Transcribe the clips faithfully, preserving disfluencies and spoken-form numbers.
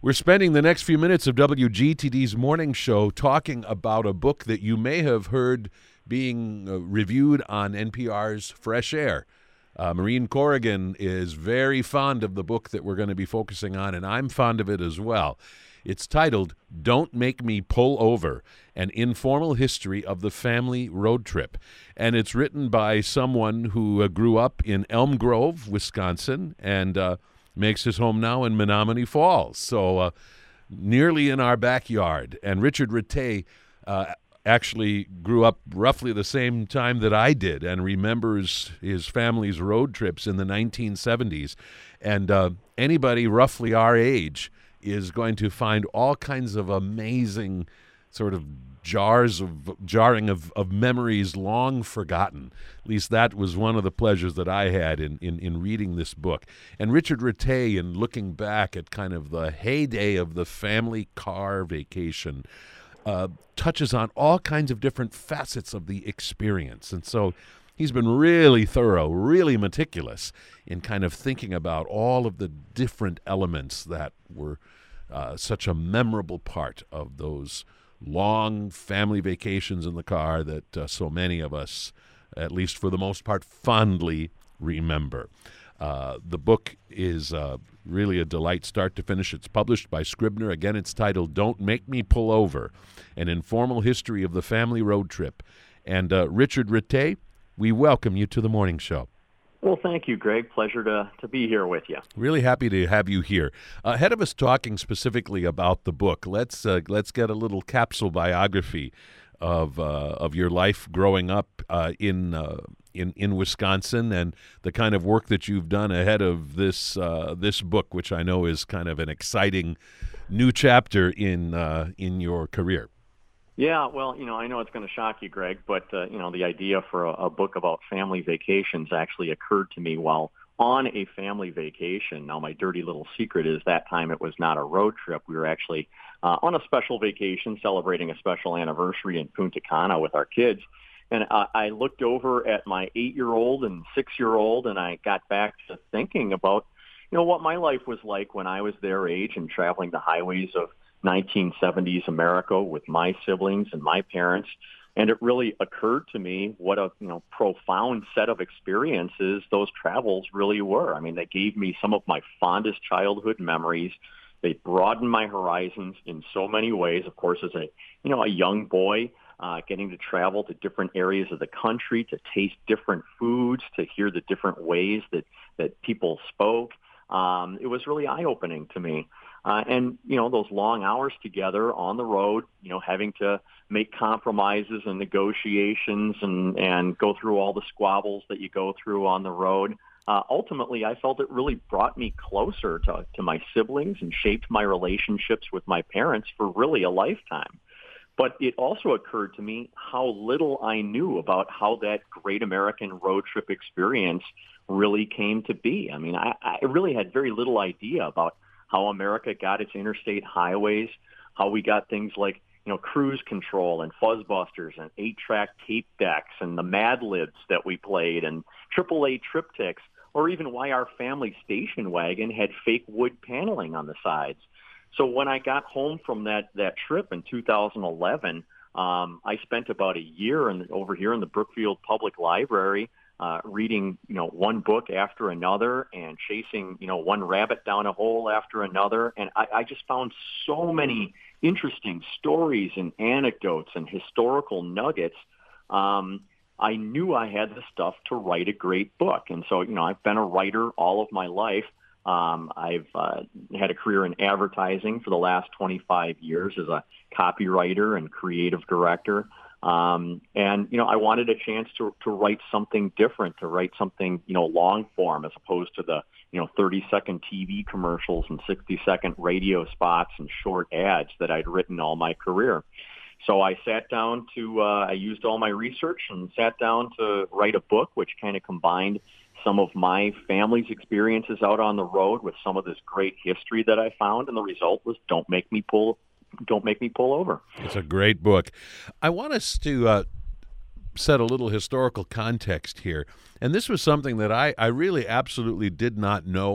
We're spending the next few minutes of W G T D's morning show talking about a book that you may have heard being uh, reviewed on N P R's Fresh Air. Uh, Maureen Corrigan is very fond of the book that we're going to be focusing on, and I'm fond of it as well. It's titled Don't Make Me Pull Over, An Informal History of the Family Road Trip. And it's written by someone who uh, grew up in Elm Grove, Wisconsin, and uh, makes his home now in Menomonee Falls, so uh, nearly in our backyard. And Richard Rattay uh, actually grew up roughly the same time that I did and remembers his family's road trips in the nineteen seventies. And uh, anybody roughly our age is going to find all kinds of amazing sort of jars of jarring of, of memories long forgotten. At least that was one of the pleasures that I had in, in, in reading this book. And Richard Rattay, in looking back at kind of the heyday of the family car vacation, uh, touches on all kinds of different facets of the experience. And so he's been really thorough, really meticulous in kind of thinking about all of the different elements that were uh, such a memorable part of those long family vacations in the car that uh, so many of us, at least for the most part, fondly remember. Uh, the book is uh, really a delight start to finish. It's published by Scribner. Again, it's titled Don't Make Me Pull Over, An Informal History of the Family Road Trip. And uh, Richard Rattay, we welcome you to the morning show. Well, thank you, Greg. Pleasure to, to be here with you. Really happy to have you here. Uh, ahead of us talking specifically about the book, let's uh, let's get a little capsule biography of uh, of your life growing up uh, in uh, in in Wisconsin and the kind of work that you've done ahead of this uh, this book, which I know is kind of an exciting new chapter in uh, in your career. Yeah, well, you know, I know it's going to shock you, Greg, but, uh, you know, the idea for a, a book about family vacations actually occurred to me while on a family vacation. Now, my dirty little secret is that time it was not a road trip. We were actually uh, on a special vacation celebrating a special anniversary in Punta Cana with our kids. And uh, I looked over at my eight-year-old and six-year-old, and I got back to thinking about, you know, what my life was like when I was their age and traveling the highways of nineteen seventies America with my siblings and my parents. And it really occurred to me what a you know profound set of experiences those travels really were. I mean, they gave me some of my fondest childhood memories. They broadened my horizons in so many ways. Of course, as a you know a young boy, uh, getting to travel to different areas of the country, to taste different foods, to hear the different ways that, that people spoke. Um, it was really eye-opening to me. Uh, and, you know, those long hours together on the road, you know, having to make compromises and negotiations and, and go through all the squabbles that you go through on the road. Uh, ultimately, I felt it really brought me closer to, to my siblings and shaped my relationships with my parents for really a lifetime. But it also occurred to me how little I knew about how that great American road trip experience really came to be. I mean, I, I really had very little idea about how America got its interstate highways, how we got things like, you know, cruise control and fuzzbusters and eight-track tape decks and the Mad Libs that we played and triple A triptychs, or even why our family station wagon had fake wood paneling on the sides. So when I got home from that, that trip in two thousand eleven, um, I spent about a year in, over here in the Brookfield Public Library uh, reading, you know, one book after another and chasing, you know, one rabbit down a hole after another. And I, I just found so many interesting stories and anecdotes and historical nuggets. Um, I knew I had the stuff to write a great book. And so, you know, I've been a writer all of my life. Um, I've uh, had a career in advertising for the last twenty-five years as a copywriter and creative director. Um, and, you know, I wanted a chance to, to write something different, to write something, you know, long form as opposed to the, you know, thirty second T V commercials and sixty second radio spots and short ads that I'd written all my career. So I sat down to, uh, I used all my research and sat down to write a book which kind of combined some of my family's experiences out on the road with some of this great history that I found, and the result was Don't Make Me Pull Don't Make Me Pull Over. It's a great book. I want us to uh, set a little historical context here, and this was something that I, I really absolutely did not know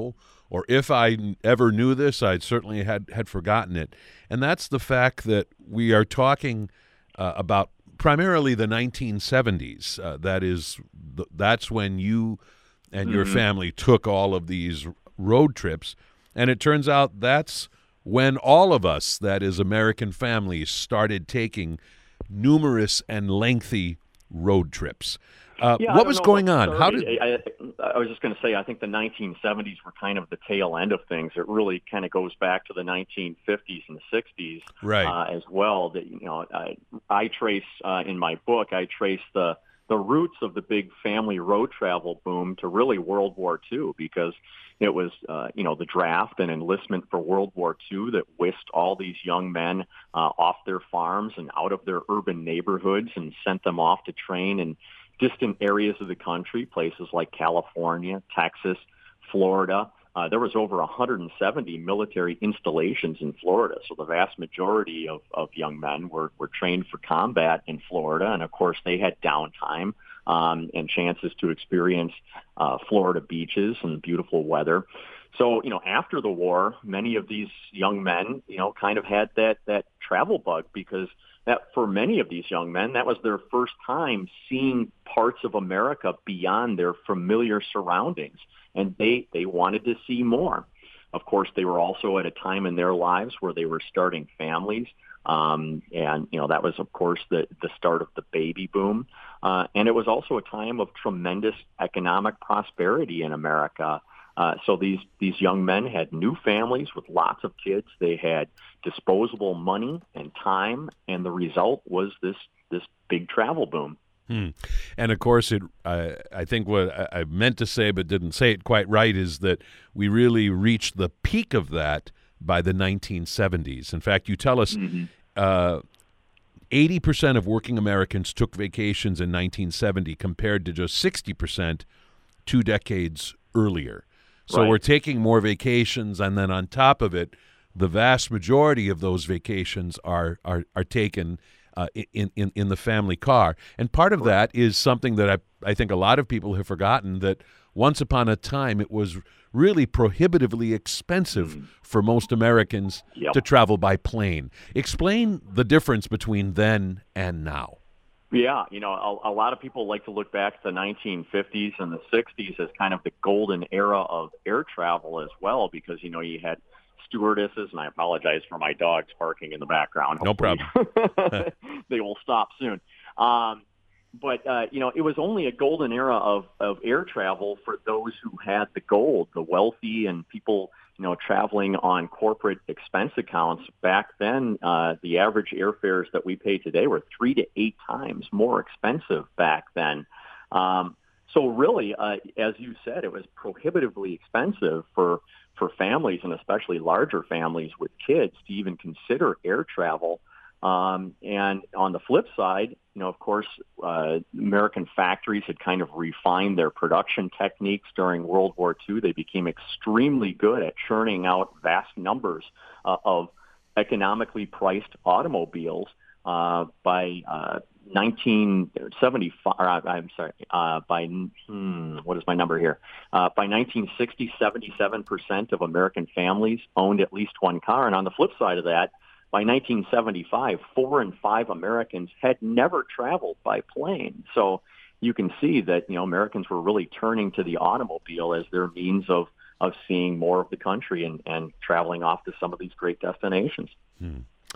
or if I n- ever knew this, I certainly had, had forgotten it. And that's the fact that we are talking uh, about primarily the nineteen seventies. Uh, that is, th- that's when you and your Mhm. family took all of these road trips. And it turns out that's when all of us, that is American families, started taking numerous and lengthy road trips. Uh, Yeah, I what don't was know going what on? How started. did? I, I, I was just going to say, I think the nineteen seventies were kind of the tail end of things. It really kind of goes back to the nineteen fifties and sixties Right. uh, as well. That you know, I, I trace uh, in my book. I trace the the roots of the big family road travel boom to really World War Two, because it was uh, you know the draft and enlistment for World War Two that whisked all these young men uh, off their farms and out of their urban neighborhoods and sent them off to train in distant areas of the country, places like California, Texas, Florida. Uh, there was over one hundred seventy military installations in Florida, so the vast majority of, of young men were, were trained for combat in Florida, and of course they had downtime um, and chances to experience uh, Florida beaches and beautiful weather. So, you know, after the war, many of these young men, you know, kind of had that, that travel bug, because that for many of these young men, that was their first time seeing parts of America beyond their familiar surroundings. And they, they wanted to see more. Of course, they were also at a time in their lives where they were starting families. Um, and, you know, that was, of course, the, the start of the baby boom. Uh, and it was also a time of tremendous economic prosperity in America. Uh, so these, these young men had new families with lots of kids. They had disposable money and time, and the result was this this big travel boom. Hmm. And of course, it. I I think what I, I meant to say but didn't say it quite right is that we really reached the peak of that by the nineteen seventies. In fact, you tell us Mm-hmm. uh, eighty percent of working Americans took vacations in nineteen seventy compared to just sixty percent two decades earlier. So Right. we're taking more vacations, and then on top of it, the vast majority of those vacations are are, are taken uh, in, in, in the family car. And part of that is something that I, I think a lot of people have forgotten, that once upon a time it was really prohibitively expensive Mm. for most Americans Yep. to travel by plane. Explain the difference between then and now. Yeah, you know, a, a lot of people like to look back to the nineteen fifties and the sixties as kind of the golden era of air travel as well, because, you know, you had stewardesses, and I apologize for my dogs barking in the background. No Hopefully they will stop soon. Um, but, uh, you know, it was only a golden era of, of air travel for those who had the gold, the wealthy and people, you know, traveling on corporate expense accounts. Back then, uh, the average airfares that we pay today were three to eight times more expensive back then. Um, so really, uh, as you said, it was prohibitively expensive for for families, and especially larger families with kids, to even consider air travel. Um, and on the flip side, you know, of course, uh, American factories had kind of refined their production techniques during World War Two. They became extremely good at churning out vast numbers uh, of economically priced automobiles. Uh, by uh, nineteen seventy-five, or, I'm sorry, uh, by, hmm, what is my number here? Uh, by nineteen sixty, seventy-seven percent of American families owned at least one car. And on the flip side of that, by nineteen seventy-five, four in five Americans had never traveled by plane. So you can see that, you know, Americans were really turning to the automobile as their means of, of seeing more of the country and, and traveling off to some of these great destinations. Hmm.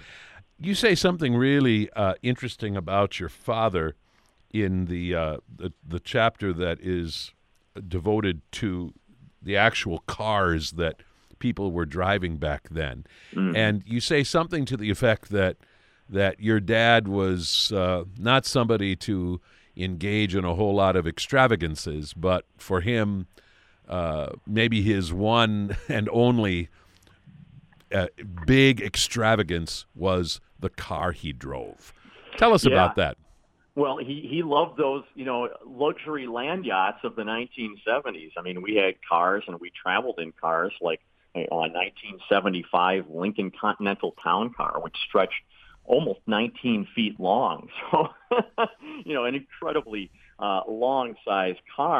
You say something really uh, interesting about your father in the, uh, the the chapter that is devoted to the actual cars that people were driving back then. Mm-hmm. And you say something to the effect that that your dad was uh, not somebody to engage in a whole lot of extravagances, but for him, uh, maybe his one and only uh, big extravagance was the car he drove. Tell us Yeah. about that. Well, he, he loved those, you know, luxury land yachts of the nineteen seventies. I mean, we had cars and we traveled in cars like a nineteen seventy-five Lincoln Continental Town Car, which stretched almost nineteen feet long. So, you know, an incredibly uh, long-sized car.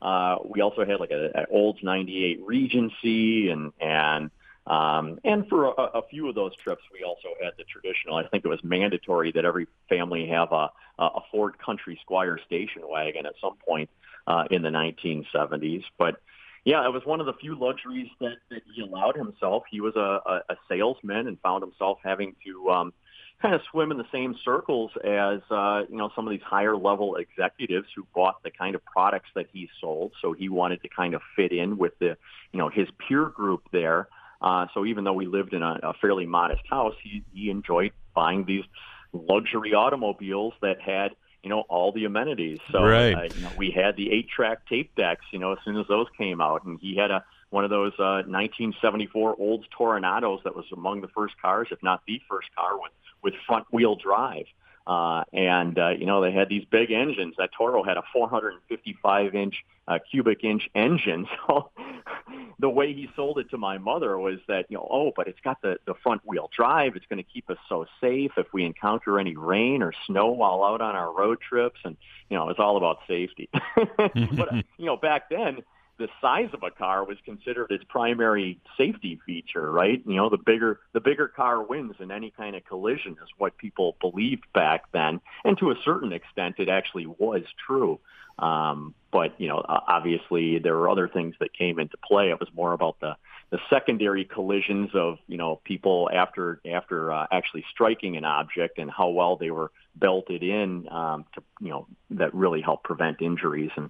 Uh, we also had like a, a Olds ninety-eight Regency, and and um, and for a, a few of those trips, we also had the traditional. I think it was mandatory that every family have a, a Ford Country Squire station wagon at some point uh, in the nineteen seventies. But yeah, it was one of the few luxuries that, that he allowed himself. He was a, a, a salesman and found himself having to um, kind of swim in the same circles as, uh, you know, some of these higher level executives who bought the kind of products that he sold. So he wanted to kind of fit in with the, you know, his peer group there. Uh, so even though we lived in a, a fairly modest house, he, he enjoyed buying these luxury automobiles that had, you know, all the amenities. So right. uh, you know, we had the eight-track tape decks, you know, as soon as those came out. And he had a one of those uh, nineteen seventy-four Olds Toronados that was among the first cars, if not the first car, with, with front-wheel drive. Uh, and, uh, you know, they had these big engines. That Toro had a four hundred fifty-five inch uh, cubic inch engine. So the way he sold it to my mother was that, you know, oh, but it's got the, the front wheel drive. It's going to keep us so safe if we encounter any rain or snow while out on our road trips. And, you know, it's all about safety. But, you know, back then, the size of a car was considered its primary safety feature, right? You know, the bigger the bigger car wins in any kind of collision is what people believed back then. And to a certain extent, it actually was true. Um, but, you know, obviously there were other things that came into play. It was more about the, the secondary collisions of, you know, people after after uh, actually striking an object and how well they were belted in um, to, you know, that really helped prevent injuries. And,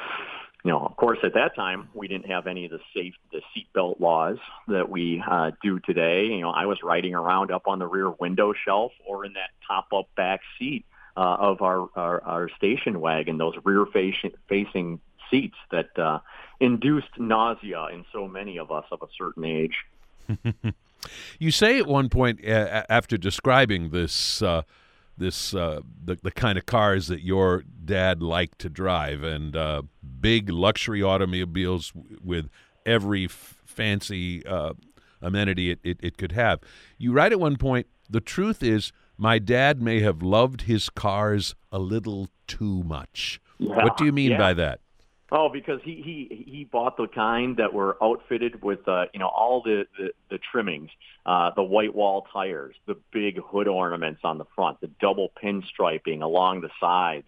you know, of course, at that time, we didn't have any of the safe, the seatbelt laws that we uh, do today. You know, I was riding around up on the rear window shelf or in that top-up back seat uh, of our, our, our station wagon, those rear-facing facing seats that uh, induced nausea in so many of us of a certain age. You say at one point, uh, after describing this uh, this uh, the, the kind of cars that your dad liked to drive, and uh, big luxury automobiles with every f- fancy uh, amenity it, it, it could have. You write at one point, the truth is my dad may have loved his cars a little too much. Yeah, what do you mean yeah. by that? Oh, because he, he, he bought the kind that were outfitted with, uh, you know, all the, the, the trimmings, uh, the white wall tires, the big hood ornaments on the front, the double pinstriping along the sides.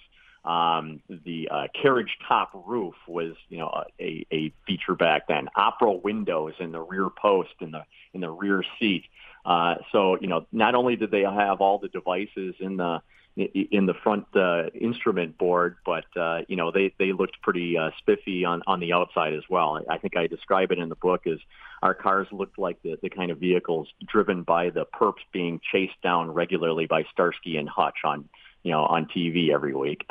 Um, the uh, carriage top roof was, you know, a, a feature back then. Opera windows in the rear post in the in the rear seat. Uh, so, you know, not only did they have all the devices in the in the front uh, instrument board, but, uh, you know, they, they looked pretty uh, spiffy on, on the outside as well. I think I describe it in the book as our cars looked like the, the kind of vehicles driven by the perps being chased down regularly by Starsky and Hutch on, you know, on T V every week.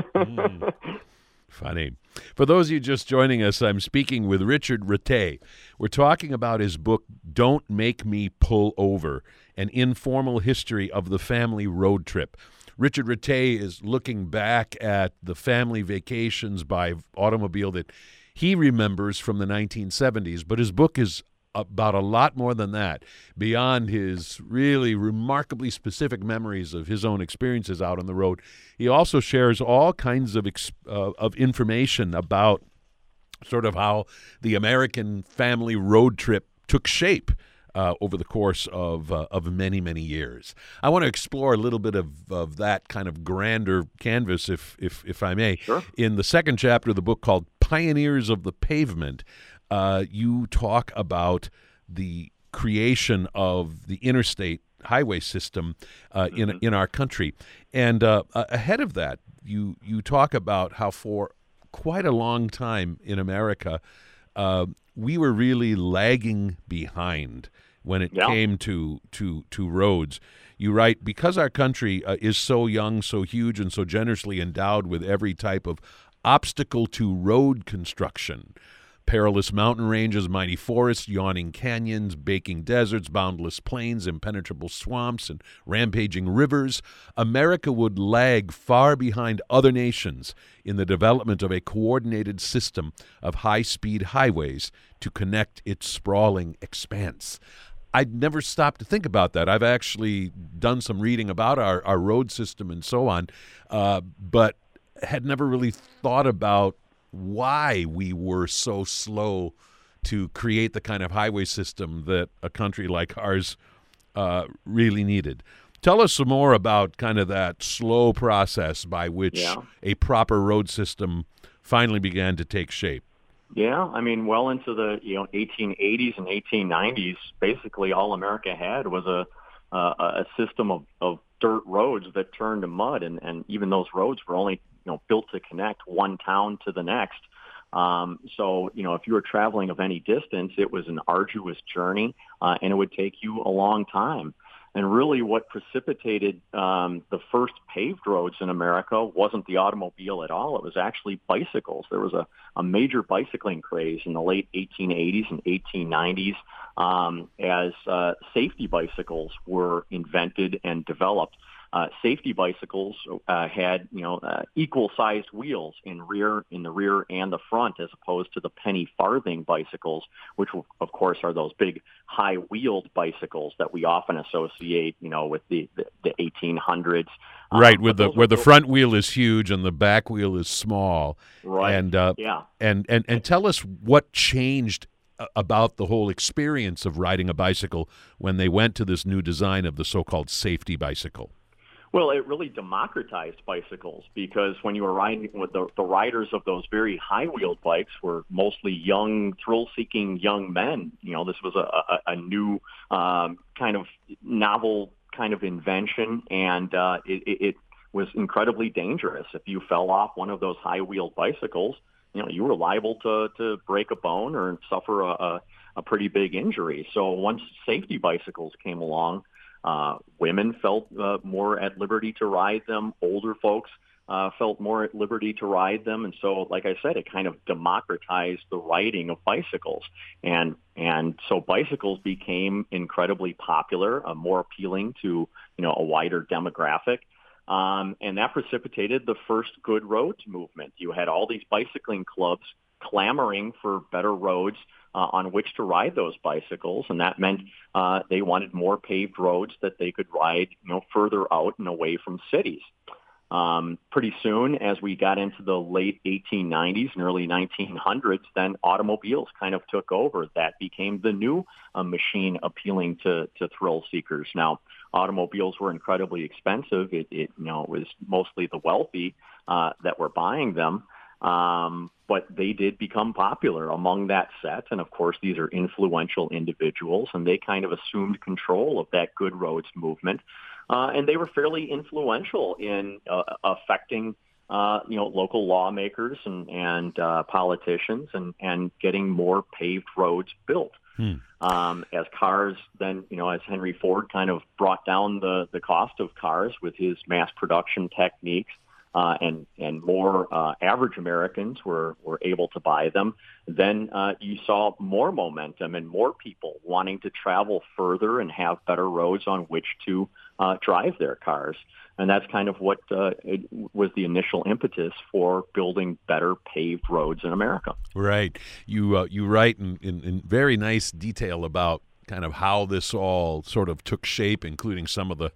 mm. Funny. For those of you just joining us, I'm speaking with Richard Rattay. We're talking about his book, Don't Make Me Pull Over, an informal history of the family road trip. Richard Rattay is looking back at the family vacations by automobile that he remembers from the nineteen seventies, but his book is about a lot more than that. Beyond his really remarkably specific memories of his own experiences out on the road, he also shares all kinds of exp- uh, of information about sort of how the American family road trip took shape Uh, over the course of uh, of many, many years. I want to explore a little bit of, of that kind of grander canvas, if if if I may. Sure. In the second chapter of the book called Pioneers of the Pavement, uh, you talk about the creation of the interstate highway system uh, mm-hmm. in in our country. And uh, ahead of that, you, you talk about how for quite a long time in America, uh, we were really lagging behind when it yeah. came to, to to roads. You write, because our country uh, is so young, so huge, and so generously endowed with every type of obstacle to road construction, perilous mountain ranges, mighty forests, yawning canyons, baking deserts, boundless plains, impenetrable swamps, and rampaging rivers, America would lag far behind other nations in the development of a coordinated system of high-speed highways to connect its sprawling expanse. I'd never stopped to think about that. I've actually done some reading about our, our road system and so on, uh, but had never really thought about why we were so slow to create the kind of highway system that a country like ours uh, really needed. Tell us some more about kind of that slow process by which Yeah. a proper road system finally began to take shape. Yeah, I mean, well into the you know eighteen eighties and eighteen nineties, basically all America had was a a, a system of, of dirt roads that turned to mud, and, and even those roads were only you know built to connect one town to the next. Um, so you know, if you were traveling of any distance, it was an arduous journey, uh, and it would take you a long time. And really what precipitated um, the first paved roads in America wasn't the automobile at all. It was actually bicycles. There was a, a major bicycling craze in the late eighteen eighties and eighteen nineties um, as uh, safety bicycles were invented and developed. Uh, safety bicycles uh, had, you know, uh, equal-sized wheels in rear, in the rear and the front, as opposed to the penny farthing bicycles, which, of course, are those big, high-wheeled bicycles that we often associate, you know, with the the, the eighteen hundreds. Right, um, with the where the front wheel is huge and the back wheel is small. Right. And uh, yeah. And and and tell us what changed about the whole experience of riding a bicycle when they went to this new design of the so-called safety bicycle. Well, it really democratized bicycles because when you were riding with the, the riders of those very high-wheeled bikes were mostly young, thrill-seeking young men. You know, this was a, a, a new um, kind of novel kind of invention, and uh, it, it was incredibly dangerous. If you fell off one of those high-wheeled bicycles, you know, you were liable to, to break a bone or suffer a, a, a pretty big injury. So once safety bicycles came along, Uh, women felt uh, more at liberty to ride them. Older folks uh, felt more at liberty to ride them. And so, like I said, it kind of democratized the riding of bicycles. And and so bicycles became incredibly popular, uh, more appealing to, you know, a wider demographic. Um, and that precipitated the first good roads movement. You had all these bicycling clubs clamoring for better roads uh, on which to ride those bicycles, and that meant uh, they wanted more paved roads that they could ride, you know, further out and away from cities. Um, pretty soon, as we got into the late eighteen nineties and early nineteen hundreds, then automobiles kind of took over. That became the new uh, machine appealing to, to thrill seekers. Now, automobiles were incredibly expensive. It, it you know, it was mostly the wealthy uh, that were buying them. Um, but they did become popular among that set. And of course, these are influential individuals, and they kind of assumed control of that good roads movement. Uh, and they were fairly influential in uh, affecting, uh, you know, local lawmakers and, and uh, politicians and, and getting more paved roads built. Hmm. Um, as cars then, you know, as Henry Ford kind of brought down the, the cost of cars with his mass production techniques, Uh, and and more uh, average Americans were, were able to buy them, then uh, you saw more momentum and more people wanting to travel further and have better roads on which to uh, drive their cars. And that's kind of what uh, it was the initial impetus for building better paved roads in America. Right. You uh, you write in, in, in very nice detail about kind of how this all sort of took shape, including some of the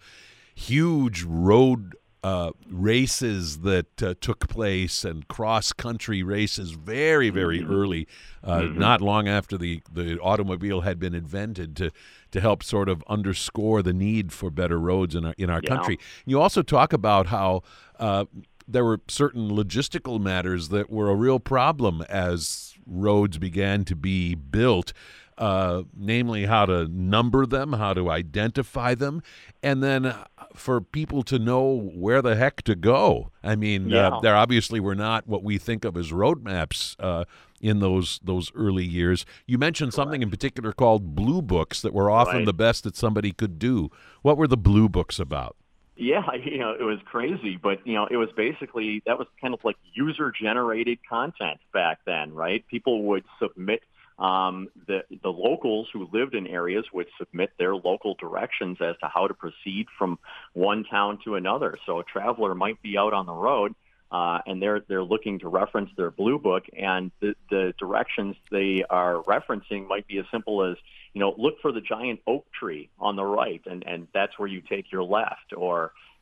huge road Uh, races that uh, took place and cross-country races very, very mm-hmm. early, uh, mm-hmm. not long after the, the automobile had been invented to to help sort of underscore the need for better roads in our, in our yeah. country. You also talk about how uh, there were certain logistical matters that were a real problem as roads began to be built. Uh, namely how to number them, how to identify them, and then for people to know where the heck to go. I mean, yeah. uh, there obviously were not what we think of as road maps uh, in those those early years. You mentioned Correct. something in particular called blue books that were often right. the best that somebody could do. What were the blue books about? Yeah, you know, it was crazy, but, you know, it was basically, that was kind of like user-generated content back then, right? People would submit Um, the, the locals who lived in areas would submit their local directions as to how to proceed from one town to another. So a traveler might be out on the road, uh, and they're they're looking to reference their blue book, and the, the directions they are referencing might be as simple as, you know, look for the giant oak tree on the right, and, and that's where you take your left, or,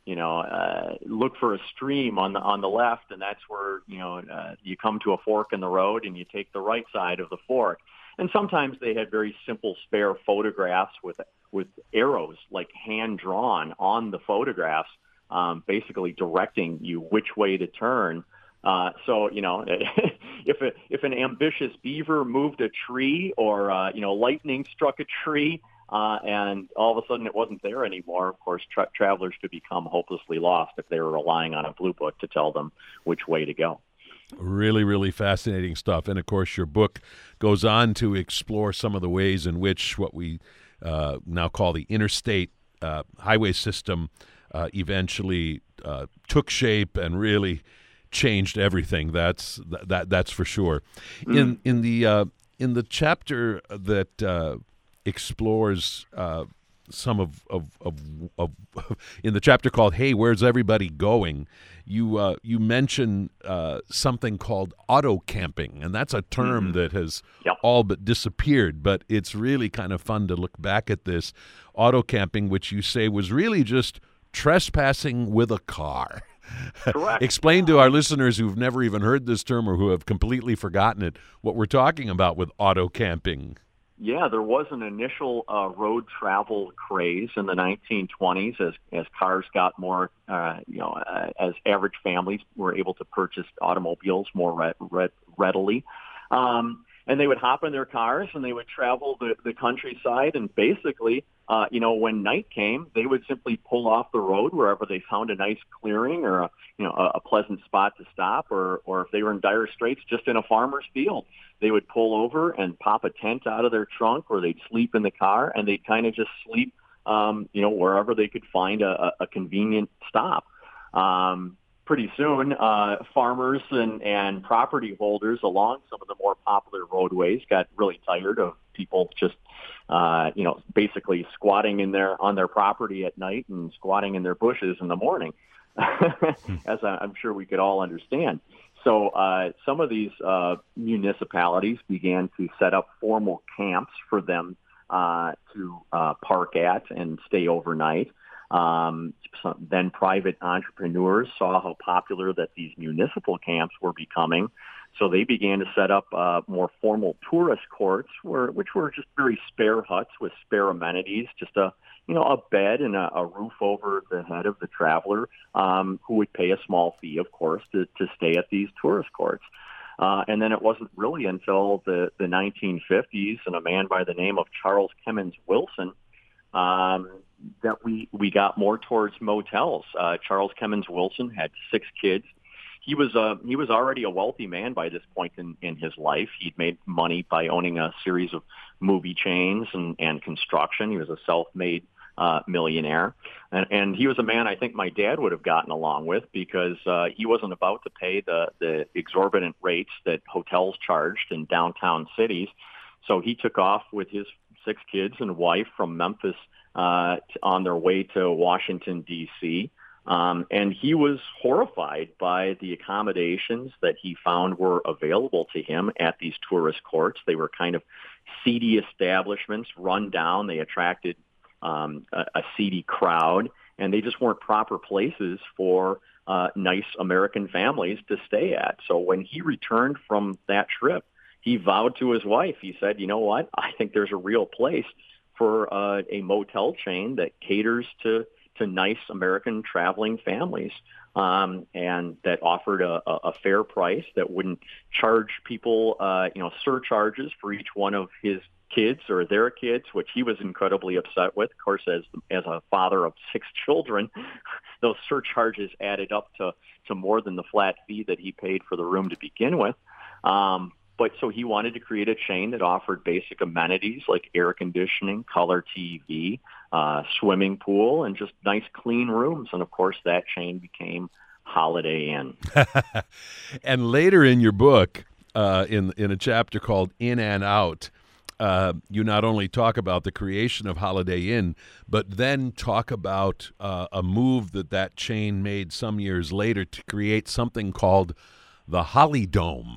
you know, uh, look for a stream on the on the left, and that's where, you know, uh, you come to a fork in the road and you take the right side of the fork. And sometimes they had very simple spare photographs with with arrows, like hand-drawn on the photographs, um, basically directing you which way to turn. Uh, so, you know, if a, if an ambitious beaver moved a tree, or, uh, you know, lightning struck a tree, uh, and all of a sudden it wasn't there anymore, of course, tra- travelers could become hopelessly lost if they were relying on a blue book to tell them which way to go. Really, really fascinating stuff. And, of course, your book goes on to explore some of the ways in which what we uh, now call the interstate uh, highway system uh, eventually uh, took shape and really changed everything. That's that. That's for sure. Mm. In in the uh, in the chapter that uh, explores uh, some of of, of of in the chapter called "Hey, Where's Everybody Going?" you uh, you mention uh, something called auto camping, and that's a term mm-hmm. that has yep. all but disappeared. But it's really kind of fun to look back at this auto camping, which you say was really just trespassing with a car. Correct. Explain to our listeners who've never even heard this term or who have completely forgotten it what we're talking about with auto camping. Yeah, there was an initial uh, road travel craze in the nineteen twenties as as cars got more, uh, you know, uh, as average families were able to purchase automobiles more re- re- readily. Um, and they would hop in their cars and they would travel the, the countryside, and basically, uh, you know, when night came, they would simply pull off the road wherever they found a nice clearing or a, you know, a, a pleasant spot to stop, or, or if they were in dire straits, just in a farmer's field, they would pull over and pop a tent out of their trunk, or they'd sleep in the car, and they'd kind of just sleep, um, you know, wherever they could find a, a convenient stop. Um, pretty soon, uh, farmers and, and property holders along some of the more popular roadways got really tired of people just, uh, you know, basically squatting in their on their property at night and squatting in their bushes in the morning, as I'm sure we could all understand. So uh, some of these uh, municipalities began to set up formal camps for them uh, to uh, park at and stay overnight. Um, so then private entrepreneurs saw how popular that these municipal camps were becoming, so they began to set up uh, more formal tourist courts, where, which were just very spare huts with spare amenities, just a you know a bed and a, a roof over the head of the traveler, um, who would pay a small fee, of course, to, to stay at these tourist courts. Uh, and then it wasn't really until the, the nineteen fifties and a man by the name of Charles Kemmons Wilson um, that we, we got more towards motels. Uh, Charles Kemmons Wilson had six kids. He was uh, he was already a wealthy man by this point in, in his life. He'd made money by owning a series of movie chains and, and construction. He was a self-made uh, millionaire. And, and he was a man I think my dad would have gotten along with, because uh, he wasn't about to pay the, the exorbitant rates that hotels charged in downtown cities. So he took off with his six kids and wife from Memphis uh, on their way to Washington, D C, Um, and he was horrified by the accommodations that he found were available to him at these tourist courts. They were kind of seedy establishments, run down. They attracted um, a, a seedy crowd, and they just weren't proper places for uh, nice American families to stay at. So when he returned from that trip, he vowed to his wife, he said, you know what, I think there's a real place for uh, a motel chain that caters to to nice American traveling families, um, and that offered a, a fair price, that wouldn't charge people, uh, you know, surcharges for each one of his kids or their kids, which he was incredibly upset with. Of course, as as a father of six children, those surcharges added up to, to more than the flat fee that he paid for the room to begin with. Um, But so he wanted to create a chain that offered basic amenities like air conditioning, color T V, uh, swimming pool, and just nice, clean rooms. And, of course, that chain became Holiday Inn. And later in your book, uh, in, in a chapter called In and Out, uh, you not only talk about the creation of Holiday Inn, but then talk about uh, a move that that chain made some years later to create something called the Holly Dome.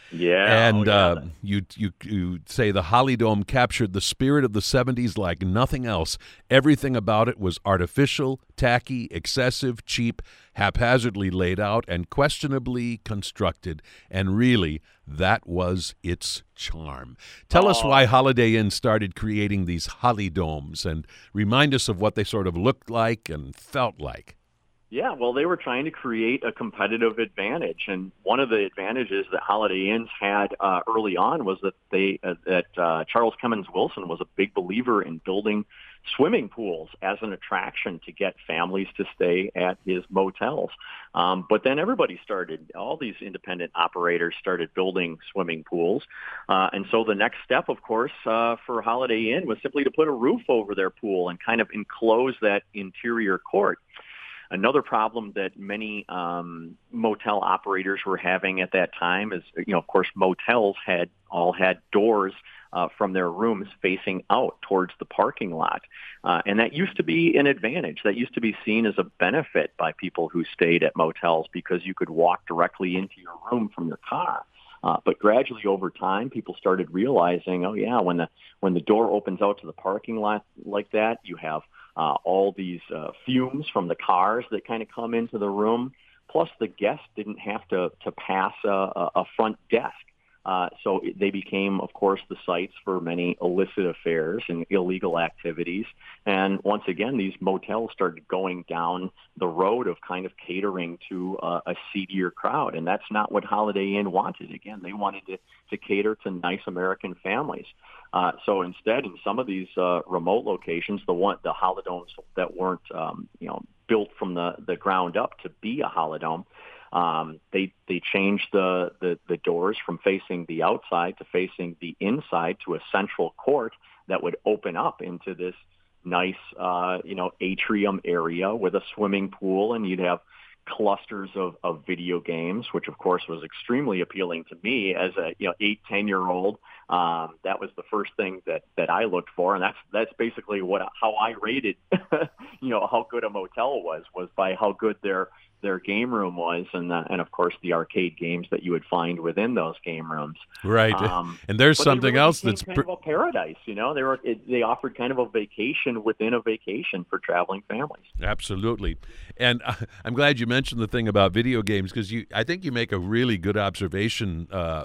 Yeah. Oh, And yeah. uh, you, you you say the Hollydome captured the spirit of the seventies like nothing else. Everything about it was artificial, tacky, excessive, cheap, haphazardly laid out, and questionably constructed. And really, that was its charm. Tell us Oh, why Holiday Inn started creating these Hollydomes, and remind us of what they sort of looked like and felt like. yeah, well, they were trying to create a competitive advantage, and one of the advantages that Holiday Inns had uh, early on was that they uh, that uh, Charles Cummins Wilson was a big believer in building swimming pools as an attraction to get families to stay at his motels. Um, but then everybody started, all these independent operators started building swimming pools, uh, and so the next step, of course, uh, for Holiday Inn was simply to put a roof over their pool and kind of enclose that interior court. Another problem that many um, motel operators were having at that time is, you know, of course, motels had all had doors uh, from their rooms facing out towards the parking lot. Uh, and that used to be an advantage. That used to be seen as a benefit by people who stayed at motels because you could walk directly into your room from your car. Uh, but gradually over time, people started realizing, oh, yeah, when the when the door opens out to the parking lot like that, you have Uh, all these uh, fumes from the cars that kind of come into the room. Plus, the guests didn't have to, to pass a, a front desk. Uh, so they became, of course, the sites for many illicit affairs and illegal activities. And once again, these motels started going down the road of kind of catering to uh, a seedier crowd. And that's not what Holiday Inn wanted. Again, they wanted to, to cater to nice American families. Uh, so instead, in some of these uh, remote locations, the one the holodomes that weren't um, you know built from the, the ground up to be a holodome, um, they they changed the, the the doors from facing the outside to facing the inside to a central court that would open up into this nice uh, you know atrium area with a swimming pool, and you'd have clusters of, of video games, which of course was extremely appealing to me as a you know eight, ten year old. Um, that was the first thing that, that I looked for, and that's that's basically what how I rated you know how good a motel was was by how good their their game room was, and uh, and of course the arcade games that you would find within those game rooms. Right, Um, and there's but they something really else became that's kind pr- of a paradise. You know, they were it, they offered kind of a vacation within a vacation for traveling families. Absolutely. And uh, I'm glad you mentioned the thing about video games, because you I think you make a really good observation, uh,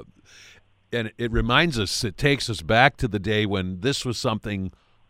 and it reminds us, it takes us back to the day when this was something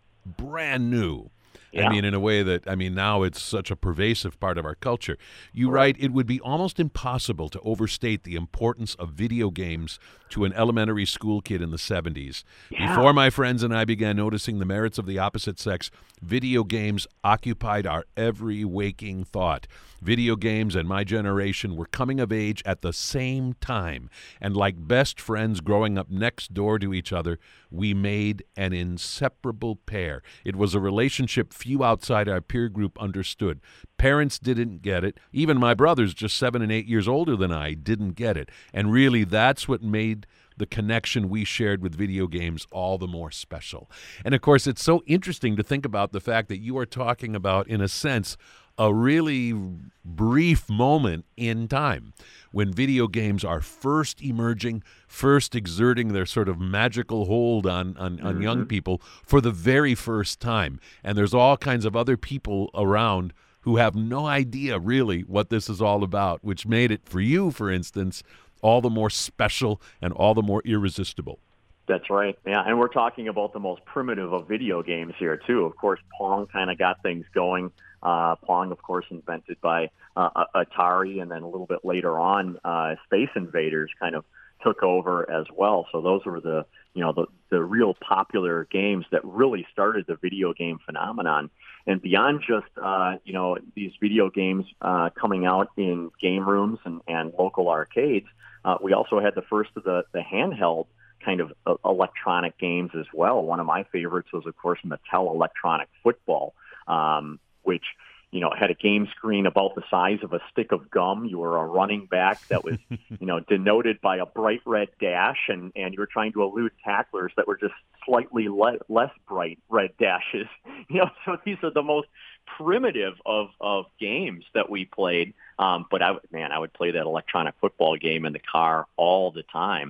brand new. Yeah. I mean, in a way that, I mean, now it's such a pervasive part of our culture. You Right. write, it would be almost impossible to overstate the importance of video games to an elementary school kid in the seventies. Yeah. Before my friends and I began noticing the merits of the opposite sex, video games occupied our every waking thought. Video games and my generation were coming of age at the same time, and like best friends growing up next door to each other, we made an inseparable pair. It was a relationship few outside our peer group understood. Parents didn't get it. Even my brothers, just seven and eight years older than I, didn't get it. And really, that's what made the connection we shared with video games all the more special. And of course, it's so interesting to think about the fact that you are talking about, in a sense, a really brief moment in time when video games are first emerging, first exerting their sort of magical hold on, on, on Mm-hmm. young people for the very first time. And there's all kinds of other people around who have no idea really what this is all about, which made it, for you, for instance, all the more special and all the more irresistible. That's right. Yeah, and we're talking about the most primitive of video games here, too. Of course, Pong kind of got things going. Uh, Pong, of course, invented by uh, Atari, and then a little bit later on, uh, Space Invaders kind of took over as well. So those were the, you know, the, the real popular games that really started the video game phenomenon. And beyond just, uh, you know, these video games uh, coming out in game rooms and, and local arcades, uh, we also had the first of the, the handheld kind of uh, electronic games as well. One of my favorites was, of course, Mattel Electronic Football, um, which, you know, had a game screen about the size of a stick of gum. You were a running back that was, you know, denoted by a bright red dash, and, and you were trying to elude tacklers that were just slightly le- less bright red dashes. You know, so these are the most primitive of, of games that we played. Um, but I, man, I would play that electronic football game in the car all the time.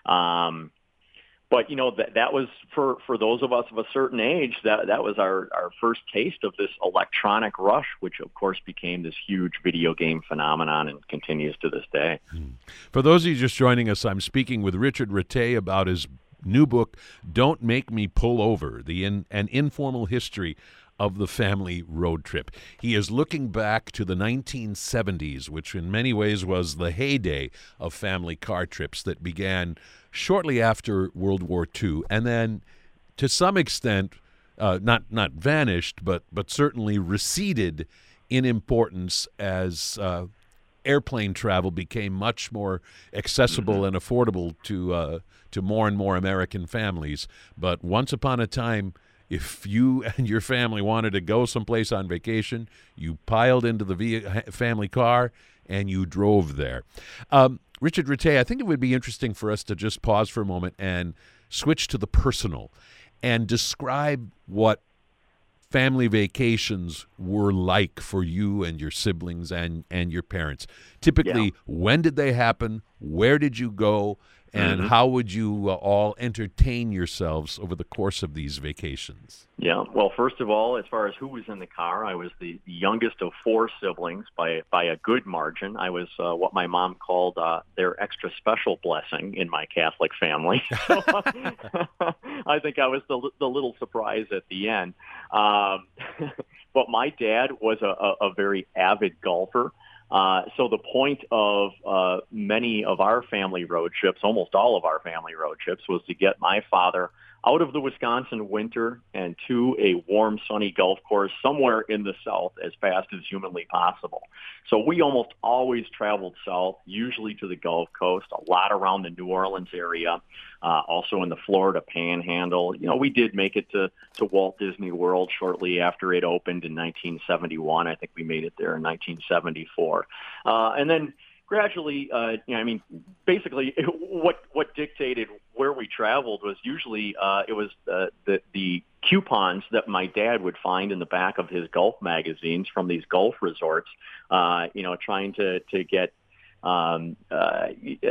Um, But, you know, that that was for, for those of us of a certain age, that, that was our, our first taste of this electronic rush, which, of course, became this huge video game phenomenon and continues to this day. For those of you just joining us, I'm speaking with Richard Rattay about his new book, Don't Make Me Pull Over, the in, an informal history of the family road trip. He is looking back to the nineteen seventies, which in many ways was the heyday of family car trips that began shortly after World War Two, and then to some extent, uh, not not vanished, but but certainly receded in importance as uh, airplane travel became much more accessible mm-hmm. and affordable to uh, to more and more American families. But once upon a time, if you and your family wanted to go someplace on vacation, you piled into the ve- family car and you drove there. Um, Richard Rattay, I think it would be interesting for us to just pause for a moment and switch to the personal and describe what family vacations were like for you and your siblings and, and your parents. Typically, yeah. When did they happen? Where did you go? And mm-hmm. how would you uh, all entertain yourselves over the course of these vacations? Yeah, well, first of all, as far as who was in the car, I was the youngest of four siblings by by a good margin. I was uh, what my mom called uh, their extra special blessing in my Catholic family. So, I think I was the, the little surprise at the end. Um, but my dad was a, a, a very avid golfer. Uh, so the point of uh, many of our family road trips, almost all of our family road trips, was to get my father out of the Wisconsin winter and to a warm, sunny golf course somewhere in the south as fast as humanly possible. So we almost always traveled south, usually to the Gulf Coast, a lot around the New Orleans area, uh, also in the Florida Panhandle. You know, we did make it to, to Walt Disney World shortly after it opened in nineteen seventy-one. I think we made it there in nineteen seventy-four. Uh, and then gradually, uh, you know, I mean, basically what what dictated where we traveled was usually uh, it was uh, the the coupons that my dad would find in the back of his golf magazines from these golf resorts, uh, you know, trying to to get um, uh,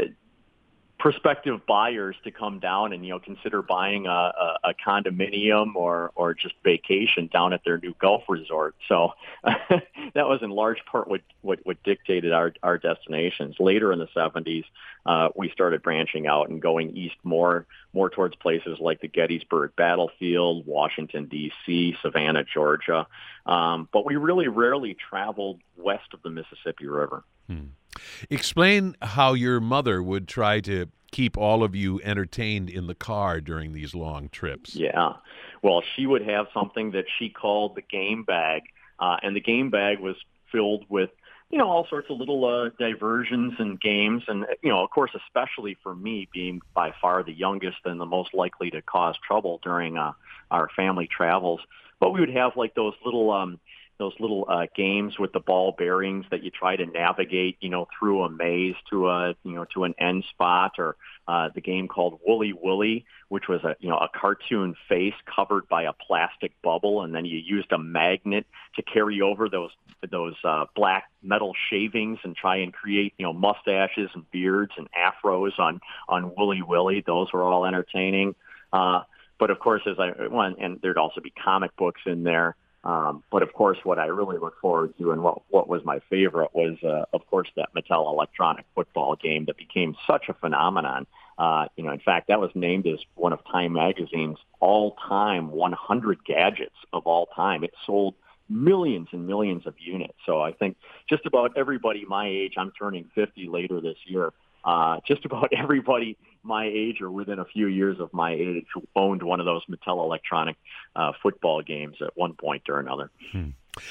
prospective buyers to come down and, you know, consider buying a, a, a condominium or, or just vacation down at their new golf resort. So that was in large part what, what, what dictated our, our destinations. Later in the seventies, uh, we started branching out and going east more, more towards places like the Gettysburg Battlefield, Washington, D C, Savannah, Georgia. Um, but we really rarely traveled west of the Mississippi River. Hmm. Explain how your mother would try to keep all of you entertained in the car during these long trips. Yeah. Well, she would have something that she called the game bag, uh, and the game bag was filled with, you know, all sorts of little uh, diversions and games. And, you know, of course, especially for me being by far the youngest and the most likely to cause trouble during uh, our family travels. But we would have like those little um, those little uh, games with the ball bearings that you try to navigate, you know, through a maze to a, you know, to an end spot, or uh, the game called Wooly Willy, which was a, you know, a cartoon face covered by a plastic bubble, and then you used a magnet to carry over those those uh, black metal shavings and try and create, you know, mustaches and beards and afros on on Wooly Willy. Those were all entertaining. Uh, but of course, as I went, and there'd also be comic books in there. Um, but, of course, what I really look forward to and what, what was my favorite was, uh, of course, that Mattel electronic football game that became such a phenomenon. Uh, you know, in fact, that was named as one of Time Magazine's all-time one hundred gadgets of all time. It sold millions and millions of units. So I think just about everybody my age, I'm turning fifty later this year, uh, just about everybody my age or within a few years of my age who owned one of those Mattel electronic uh, football games at one point or another. Hmm.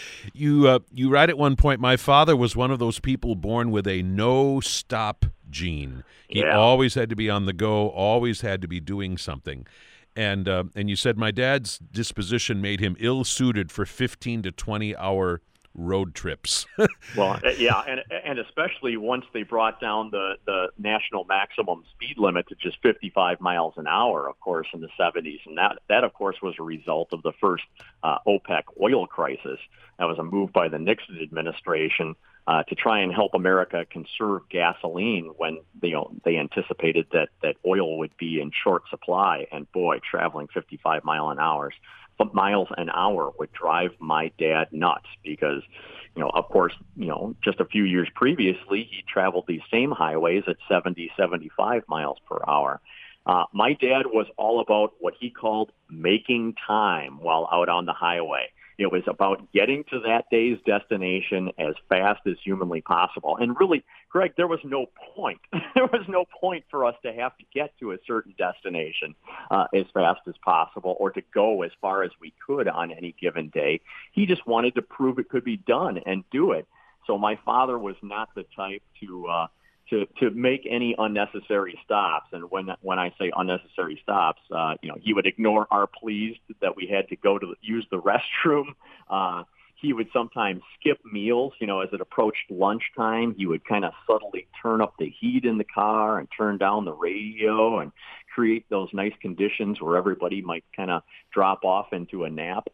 You uh, you write at one point, my father was one of those people born with a no-stop gene. He yeah. always had to be on the go, always had to be doing something. And uh, and you said my dad's disposition made him ill-suited for fifteen to twenty hour road trips. Well, yeah, and and especially once they brought down the, the national maximum speed limit to just fifty-five miles an hour, of course, in the seventies. And that, that of course, was a result of the first uh, OPEC oil crisis. That was a move by the Nixon administration uh, to try and help America conserve gasoline when they, you know, they anticipated that, that oil would be in short supply. And boy, traveling fifty-five mile an hour, miles an hour would drive my dad nuts because, you know, of course, you know, just a few years previously, he traveled these same highways at seventy, seventy-five miles per hour. Uh, my dad was all about what he called making time while out on the highway. It was about getting to that day's destination as fast as humanly possible. And really, Greg, there was no point. There was no point for us to have to get to a certain destination uh, as fast as possible or to go as far as we could on any given day. He just wanted to prove it could be done and do it. So my father was not the type to uh, to to make any unnecessary stops. And when when I say unnecessary stops, uh, you know, he would ignore our pleas that we had to go to use the restroom. Uh, he would sometimes skip meals. You know, as it approached lunchtime, he would kind of subtly turn up the heat in the car and turn down the radio and create those nice conditions where everybody might kind of drop off into a nap.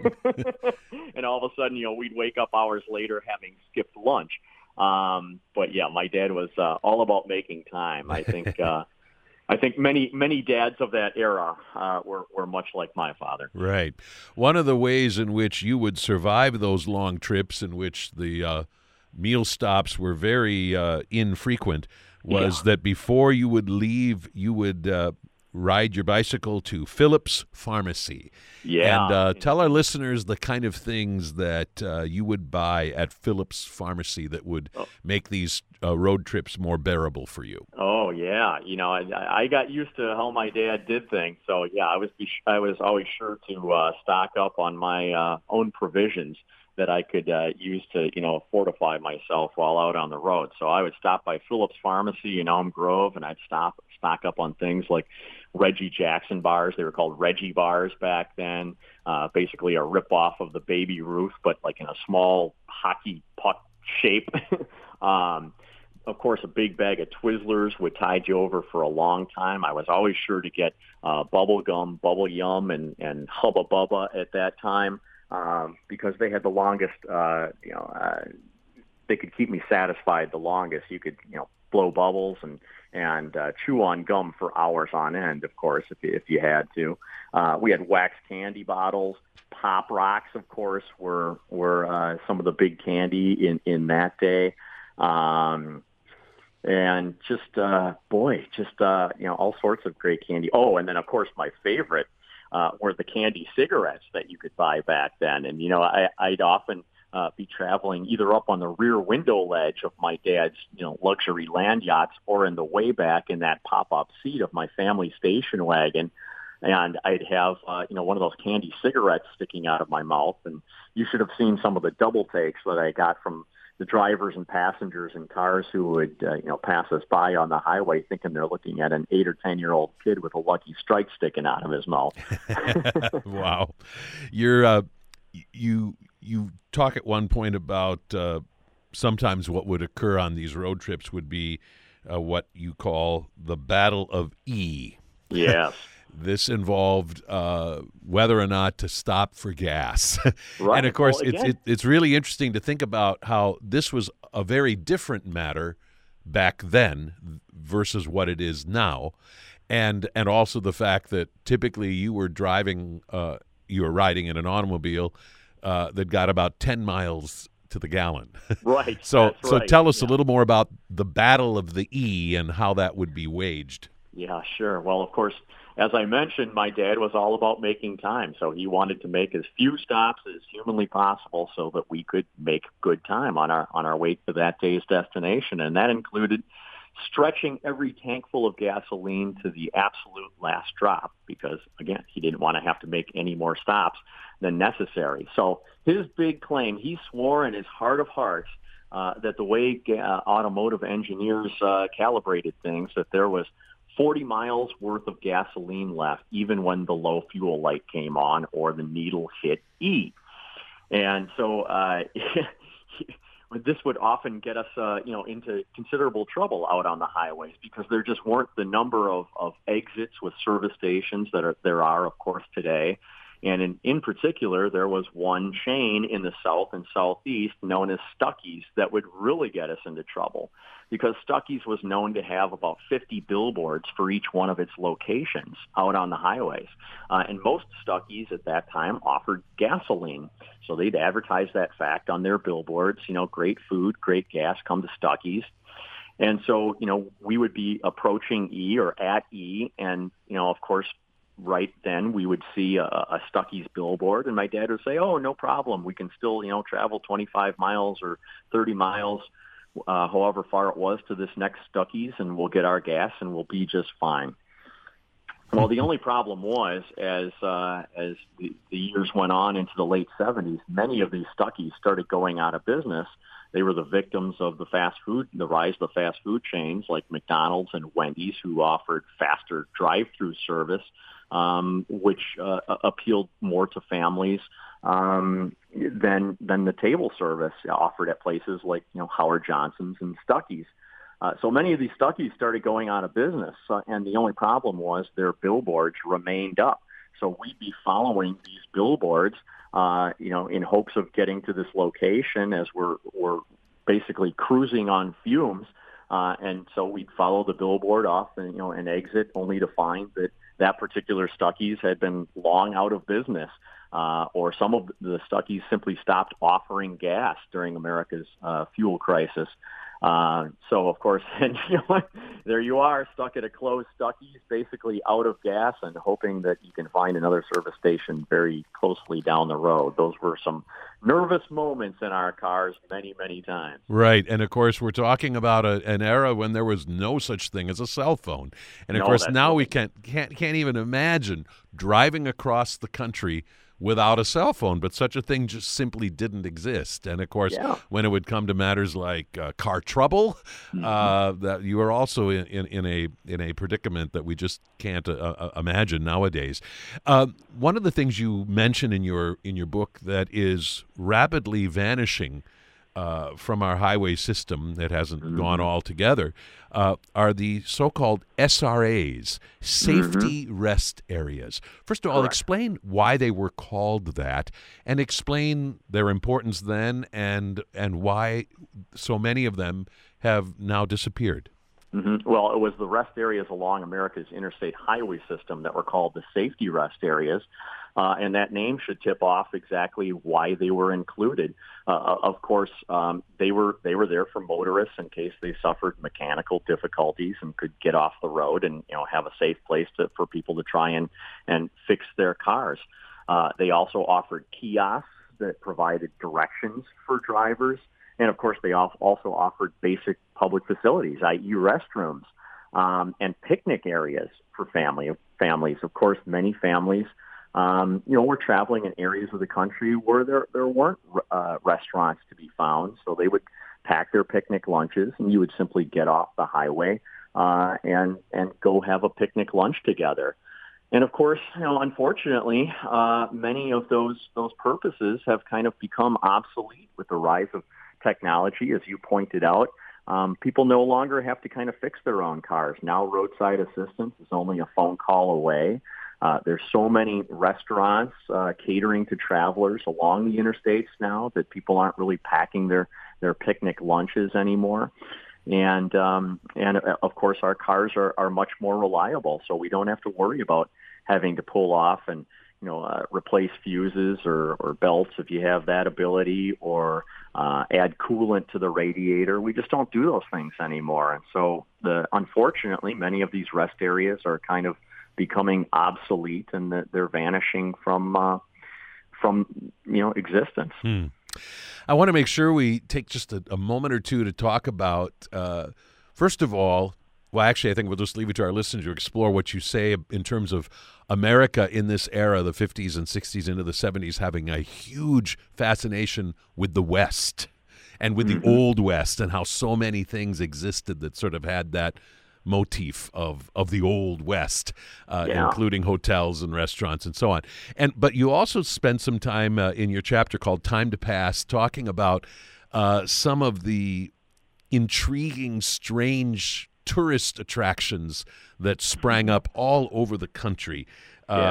And all of a sudden, you know, we'd wake up hours later having skipped lunch. Um, but yeah, my dad was uh, all about making time. I think uh, I think many many dads of that era uh, were were much like my father. Right. One of the ways in which you would survive those long trips, in which the uh, meal stops were very uh, infrequent, was yeah. that before you would leave, you would uh, ride your bicycle to Phillips Pharmacy. Yeah. And uh, tell our listeners the kind of things that uh, you would buy at Phillips Pharmacy that would oh. make these uh, road trips more bearable for you. Oh, yeah. You know, I, I got used to how my dad did things. So, yeah, I was I was always sure to uh, stock up on my uh, own provisions that I could uh, use to, you know, fortify myself while out on the road. So I would stop by Phillips Pharmacy in Elm Grove, and I'd stop stock up on things like Reggie Jackson bars. They were called Reggie bars back then, uh, basically a ripoff of the Baby Ruth, but like in a small hockey puck shape. um, of course, a big bag of Twizzlers would tide you over for a long time. I was always sure to get uh, Bubble Gum, Bubble Yum, and, and Hubba Bubba at that time. Um, because they had the longest, uh, you know, uh, they could keep me satisfied the longest. You could, you know, blow bubbles and and uh, chew on gum for hours on end, of course, if you, if you had to. Uh, we had wax candy bottles. Pop Rocks, of course, were were uh, some of the big candy in, in that day. Um, and just, uh, boy, just, uh, you know, all sorts of great candy. Oh, and then, of course, my favorite Uh, were the candy cigarettes that you could buy back then. And, you know, I, I'd often uh, be traveling either up on the rear window ledge of my dad's, you know, luxury land yachts or in the way back in that pop-up seat of my family station wagon. And I'd have, uh, you know, one of those candy cigarettes sticking out of my mouth. And you should have seen some of the double takes that I got from the drivers and passengers in cars who would, uh, you know, pass us by on the highway thinking they're looking at an eight or ten-year-old kid with a Lucky Strike sticking out of his mouth. Wow. You're, uh, you, you talk at one point about uh, sometimes what would occur on these road trips would be uh, what you call the Battle of E. Yes. This involved uh, whether or not to stop for gas. Right. And, of course, well, it's, it, it's really interesting to think about how this was a very different matter back then versus what it is now. And and also the fact that typically you were driving, uh, you were riding in an automobile uh, that got about ten miles to the gallon. Right. so, That's so right. tell us yeah. a little more about the Battle of the E and how that would be waged. Yeah, sure. Well, of course, as I mentioned, my dad was all about making time. So he wanted to make as few stops as humanly possible so that we could make good time on our on our way to that day's destination. And that included stretching every tank full of gasoline to the absolute last drop because, again, he didn't want to have to make any more stops than necessary. So his big claim, he swore in his heart of hearts uh, that the way uh, automotive engineers uh, calibrated things, that there was forty miles worth of gasoline left, even when the low fuel light came on or the needle hit E. And so uh, this would often get us, uh, you know, into considerable trouble out on the highways because there just weren't the number of, of exits with service stations that are, there are, of course, today. And in, in particular, there was one chain in the South and Southeast known as Stuckey's that would really get us into trouble, because Stuckey's was known to have about fifty billboards for each one of its locations out on the highways. Uh, and most Stuckey's at that time offered gasoline. So they'd advertise that fact on their billboards, you know, great food, great gas, come to Stuckey's. And so, you know, we would be approaching E or at E, and, you know, of course, right then we would see a, a Stuckey's billboard, and my dad would say, oh, no problem. We can still, you know, travel twenty-five miles or thirty miles, uh, however far it was, to this next Stuckey's, and we'll get our gas and we'll be just fine. Well, the only problem was, as uh, as the, the years went on into the late seventies, many of these Stuckey's started going out of business. They were the victims of the fast food, the rise of the fast food chains like McDonald's and Wendy's, who offered faster drive-through service, um, which uh, appealed more to families um, than than the table service offered at places like, you know, Howard Johnson's and Stuckey's. Uh, so many of these Stuckey's started going out of business, uh, and the only problem was their billboards remained up. So we'd be following these billboards, uh, you know, in hopes of getting to this location as we're we're basically cruising on fumes. Uh, and so we'd follow the billboard off and, you know, and exit, only to find that that particular Stuckey's had been long out of business, uh, or some of the Stuckey's simply stopped offering gas during America's uh, fuel crisis. Uh, so, of course, and, you know, there you are, stuck at a closed Stuckey's, basically out of gas, and hoping that you can find another service station very closely down the road. Those were some nervous moments in our cars many, many times. Right, and of course, we're talking about a, an era when there was no such thing as a cell phone. And, of No, course, that's now right. we can't, can't, can't even imagine driving across the country without a cell phone, but such a thing just simply didn't exist. And of course, Yeah. when it would come to matters like uh, car trouble, Mm-hmm. uh, that you are also in, in, in a in a predicament that we just can't uh, uh, imagine nowadays. Uh, one of the things you mention in your in your book that is rapidly vanishing uh, from our highway system, that hasn't Mm-hmm. gone altogether, uh, are the so-called S R As, safety rest areas. First of all, Correct. explain why they were called that, and explain their importance then, and and why so many of them have now disappeared. Mm-hmm. Well, it was the rest areas along America's interstate highway system that were called the safety rest areas. Uh, and that name should tip off exactly why they were included. Uh, of course, um, they were they were there for motorists in case they suffered mechanical difficulties and could get off the road and, you know, have a safe place to, for people to try and, and fix their cars. Uh, they also offered kiosks that provided directions for drivers. And, of course, they also offered basic public facilities, that is restrooms, um, and picnic areas for family families. Of course, many families Um, you know, we're traveling in areas of the country where there there weren't uh, restaurants to be found, so they would pack their picnic lunches, and you would simply get off the highway uh, and and go have a picnic lunch together. And of course, you know, unfortunately, uh, many of those those purposes have kind of become obsolete with the rise of technology, as you pointed out. Um, people no longer have to kind of fix their own cars. Now, roadside assistance is only a phone call away. Uh, there's so many restaurants uh, catering to travelers along the interstates now that people aren't really packing their, their picnic lunches anymore. And, um, and uh, of course, our cars are, are much more reliable, so we don't have to worry about having to pull off and, you know, uh, replace fuses or, or belts if you have that ability, or uh, add coolant to the radiator. We just don't do those things anymore. And so, the, unfortunately, many of these rest areas are kind of becoming obsolete, and that they're vanishing from uh, from you know existence. Hmm. I want to make sure we take just a, a moment or two to talk about, uh, first of all, well, actually, I think we'll just leave it to our listeners to explore what you say in terms of America in this era, the fifties and sixties into the seventies, having a huge fascination with the West and with Mm-hmm. the Old West, and how so many things existed that sort of had that motif of of the Old West, uh, Yeah. including hotels and restaurants and so on. And but you also spend some time uh, in your chapter called Time to Pass talking about uh, some of the intriguing, strange tourist attractions that sprang up all over the country. Uh,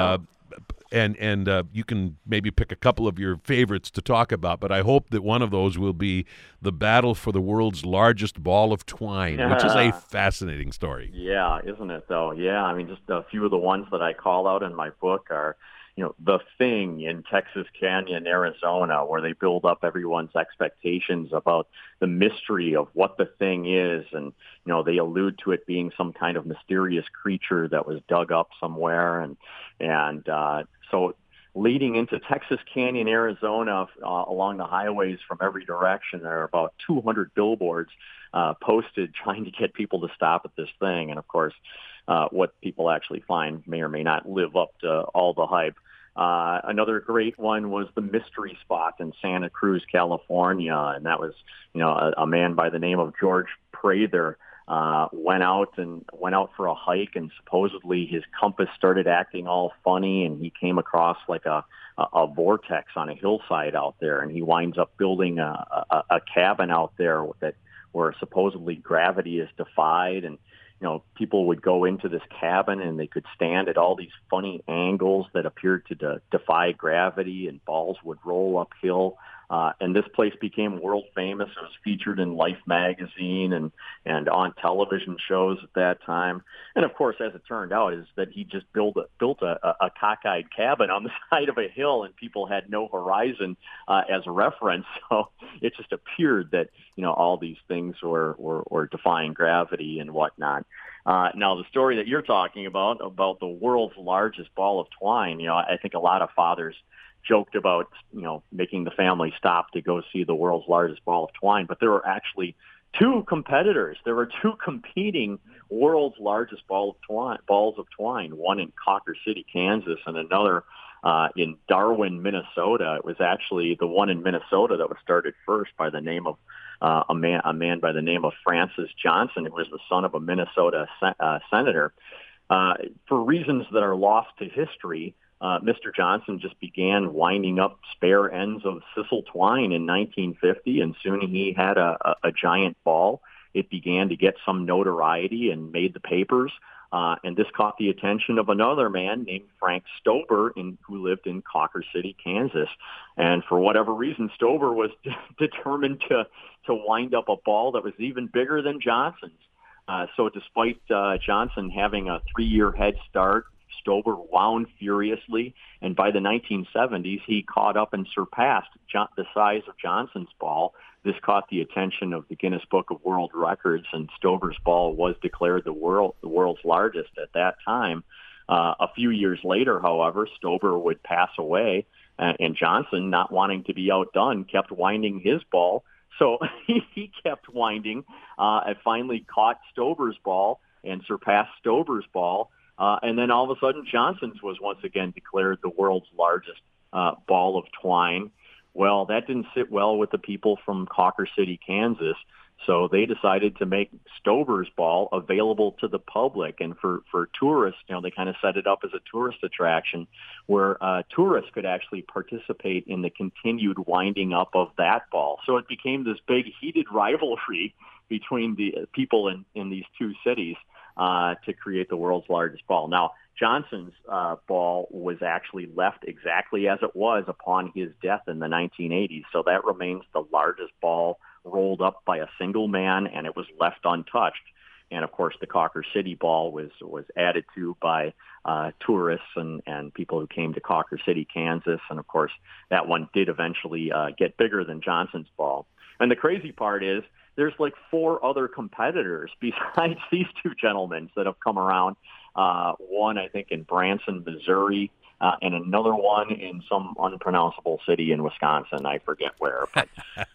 and and uh, you can maybe pick a couple of your favorites to talk about, but I hope that one of those will be the battle for the world's largest ball of twine, which is a fascinating story. Yeah, isn't it, though? Yeah, I mean, just a few of the ones that I call out in my book are, you know, The Thing in Texas Canyon, Arizona, where they build up everyone's expectations about the mystery of what the thing is. And, you know, they allude to it being some kind of mysterious creature that was dug up somewhere. And, and uh, so leading into Texas Canyon, Arizona, uh, along the highways from every direction, there are about two hundred billboards uh, posted trying to get people to stop at this thing. And, of course, uh, what people actually find may or may not live up to all the hype. Uh, another great one was the Mystery Spot in Santa Cruz, California, and that was, you know, a, a man by the name of George Prather uh, went out and went out for a hike, and supposedly his compass started acting all funny, and he came across like a, a, a vortex on a hillside out there, and he winds up building a, a, a cabin out there that where supposedly gravity is defied, and you know, people would go into this cabin and they could stand at all these funny angles that appeared to de- defy gravity, and balls would roll uphill. Uh, and this place became world famous. It was featured in Life magazine and, and on television shows at that time. And of course, as it turned out, is that he just built a, built a, a cockeyed cabin on the side of a hill, and people had no horizon uh, as a reference. So it just appeared that, you know, all these things were, were, were defying gravity and whatnot. Uh, now, the story that you're talking about, about the world's largest ball of twine, you know, I think a lot of fathers joked about, you know, making the family stop to go see the world's largest ball of twine, but there were actually two competitors. There were two competing world's largest ball of twine, balls of twine, one in Cawker City, Kansas, and another uh, in Darwin, Minnesota. It was actually the one in Minnesota that was started first by the name of uh, a man, a man by the name of Francis Johnson, who was the son of a Minnesota sen- uh, senator. Uh, for reasons that are lost to history, Uh, Mister Johnson just began winding up spare ends of sisal twine in nineteen fifty, and soon he had a, a, a giant ball. It began to get some notoriety and made the papers, uh, and this caught the attention of another man named Frank Stover, in, who lived in Cawker City, Kansas. And for whatever reason, Stover was d- determined to, to wind up a ball that was even bigger than Johnson's. Uh, so despite uh, Johnson having a three-year head start, Stover wound furiously, and by the nineteen seventies, he caught up and surpassed John, the size of Johnson's ball. This caught the attention of the Guinness Book of World Records, and Stover's ball was declared the world the world's largest at that time. Uh, a few years later, however, Stover would pass away, uh, and Johnson, not wanting to be outdone, kept winding his ball. So he, he kept winding uh, and finally caught Stover's ball and surpassed Stover's ball. Uh, and then all of a sudden, Johnson's was once again declared the world's largest uh, ball of twine. Well, that didn't sit well with the people from Cawker City, Kansas. So they decided to make Stover's ball available to the public. And for, for tourists, you know, they kind of set it up as a tourist attraction where uh, tourists could actually participate in the continued winding up of that ball. So it became this big heated rivalry between the people in, in these two cities uh, to create the world's largest ball. Now, Johnson's uh, ball was actually left exactly as it was upon his death in the nineteen eighties. So that remains the largest ball rolled up by a single man, and it was left untouched. And of course, the Cawker City ball was was added to by uh, tourists and, and people who came to Cawker City, Kansas. And of course, that one did eventually uh, get bigger than Johnson's ball. And the crazy part is there's like four other competitors besides these two gentlemen that have come around. Uh, one, I think, in Branson, Missouri, uh, and another one in some unpronounceable city in Wisconsin. I forget where. But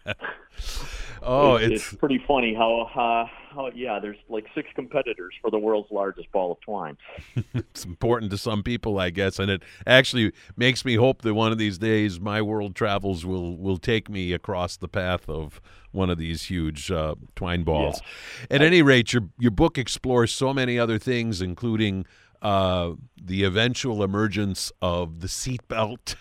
oh, it's, it's... it's pretty funny how, uh, how, yeah, there's like six competitors for the world's largest ball of twine. It's important to some people, I guess, and it actually makes me hope that one of these days my world travels will, will take me across the path of one of these huge uh, twine balls. Yeah. At I, any rate, your your book explores so many other things, including uh, the eventual emergence of the seatbelt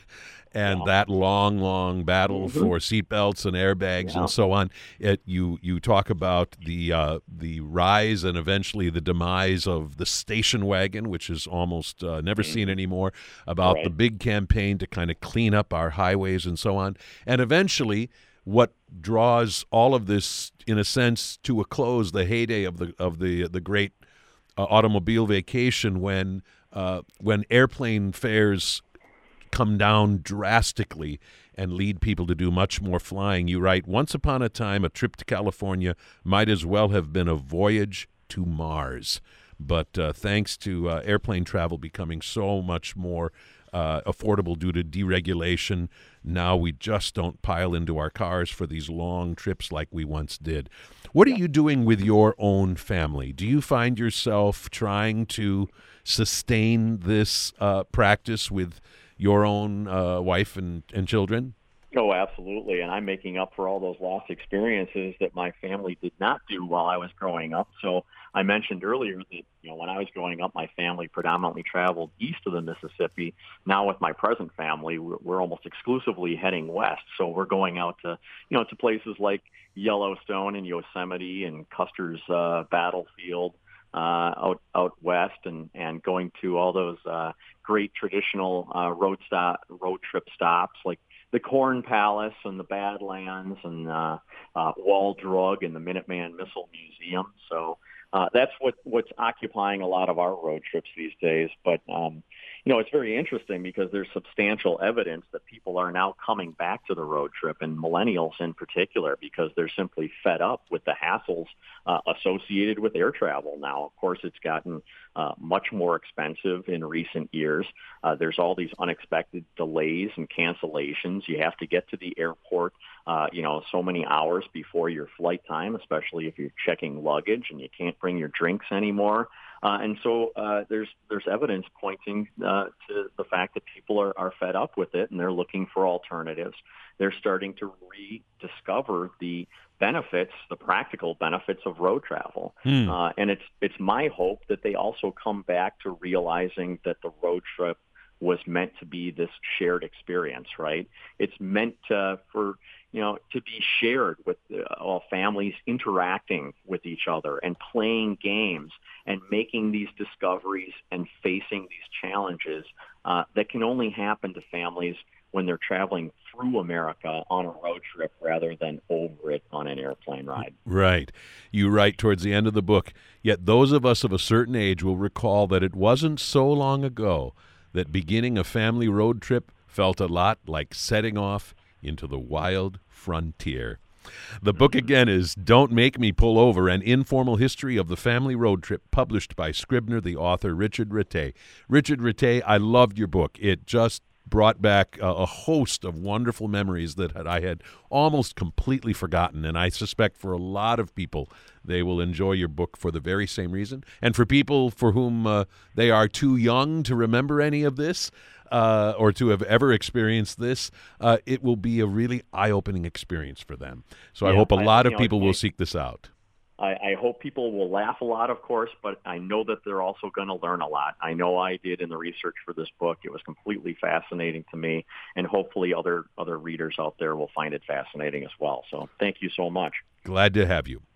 and Yeah. that long, long battle Mm-hmm. for seatbelts and airbags Yeah. and so on. It, you you talk about the uh, the rise and eventually the demise of the station wagon, which is almost uh, never seen anymore. About Right. the big campaign to kind of clean up our highways and so on, and eventually what draws all of this, in a sense, to a close, the heyday of the of the the great uh, automobile vacation, when uh, when airplane fares come down drastically and lead people to do much more flying. You write, once upon a time, a trip to California might as well have been a voyage to Mars. But uh, thanks to uh, airplane travel becoming so much more uh, affordable due to deregulation, now we just don't pile into our cars for these long trips like we once did. What are you doing with your own family? Do you find yourself trying to sustain this uh, practice with your own uh, wife and, and children? Oh, absolutely. And I'm making up for all those lost experiences that my family did not do while I was growing up. So I mentioned earlier that, you know, when I was growing up, my family predominantly traveled east of the Mississippi. Now with my present family, we're, we're almost exclusively heading west. So we're going out to, you know, to places like Yellowstone and Yosemite and Custer's uh, Battlefield. Uh, out out west, and, and going to all those uh, great traditional uh, road stop road trip stops like the Corn Palace and the Badlands and uh, uh, Wall Drug and the Minuteman Missile Museum. So uh, that's what what's occupying a lot of our road trips these days. But um, you know, it's very interesting because there's substantial evidence that people are now coming back to the road trip, and millennials in particular, because they're simply fed up with the hassles uh, associated with air travel now. Of course, it's gotten uh, much more expensive in recent years. Uh, there's all these unexpected delays and cancellations. You have to get to the airport, uh, you know, so many hours before your flight time, especially if you're checking luggage, and you can't bring your drinks anymore. Uh, and so uh, there's there's evidence pointing uh, to the fact that people are, are fed up with it, and they're looking for alternatives. They're starting to rediscover the benefits, the practical benefits of road travel. Hmm. Uh, and it's it's my hope that they also come back to realizing that the road trip was meant to be this shared experience, right? It's meant to, for, you know, to be shared with uh, all families interacting with each other and playing games and making these discoveries and facing these challenges uh, that can only happen to families when they're traveling through America on a road trip rather than over it on an airplane ride. Right. You write towards the end of the book, yet those of us of a certain age will recall that it wasn't so long ago that beginning a family road trip felt a lot like setting off into the wild frontier. The book again is Don't Make Me Pull Over, an informal history of the family road trip, published by Scribner, the author Richard Rattay. Richard Rattay, I loved your book. It just brought back a, a host of wonderful memories that had, I had almost completely forgotten, and I suspect for a lot of people they will enjoy your book for the very same reason. And for people for whom uh, they are too young to remember any of this, Uh, or to have ever experienced this, uh, it will be a really eye-opening experience for them. So I Yeah, hope a I- lot you of know, people it- will seek this out. I, I hope people will laugh a lot, of course, but I know that they're also going to learn a lot. I know I did in the research for this book. It was completely fascinating to me, and hopefully other, other readers out there will find it fascinating as well. So thank you so much. Glad to have you.